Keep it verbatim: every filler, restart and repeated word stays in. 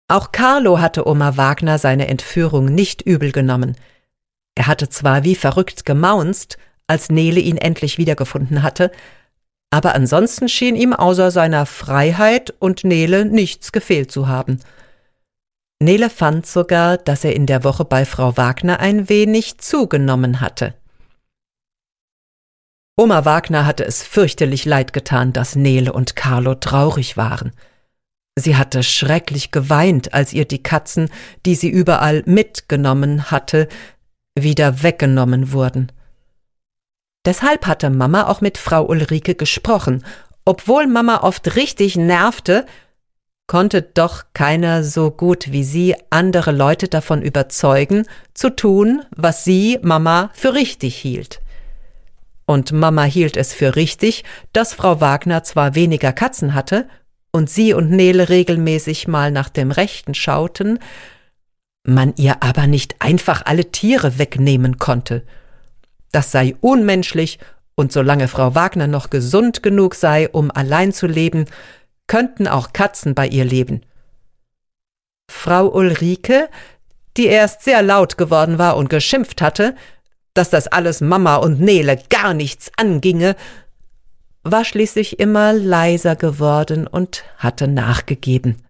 Auch Carlo hatte Oma Wagner seine Entführung nicht übel genommen. Er hatte zwar wie verrückt gemaunzt, als Nele ihn endlich wiedergefunden hatte, aber ansonsten schien ihm außer seiner Freiheit und Nele nichts gefehlt zu haben. Nele fand sogar, dass er in der Woche bei Frau Wagner ein wenig zugenommen hatte. Oma Wagner hatte es fürchterlich leid getan, dass Nele und Carlo traurig waren. Sie hatte schrecklich geweint, als ihr die Katzen, die sie überall mitgenommen hatte, wieder weggenommen wurden. Deshalb hatte Mama auch mit Frau Ulrike gesprochen. Obwohl Mama oft richtig nervte, konnte doch keiner so gut wie sie andere Leute davon überzeugen, zu tun, was sie, Mama, für richtig hielt. Und Mama hielt es für richtig, dass Frau Wagner zwar weniger Katzen hatte und sie und Nele regelmäßig mal nach dem Rechten schauten, man ihr aber nicht einfach alle Tiere wegnehmen konnte. Das sei unmenschlich, und solange Frau Wagner noch gesund genug sei, um allein zu leben, könnten auch Katzen bei ihr leben. Frau Ulrike, die erst sehr laut geworden war und geschimpft hatte, dass das alles Mama und Nele gar nichts anginge, war schließlich immer leiser geworden und hatte nachgegeben.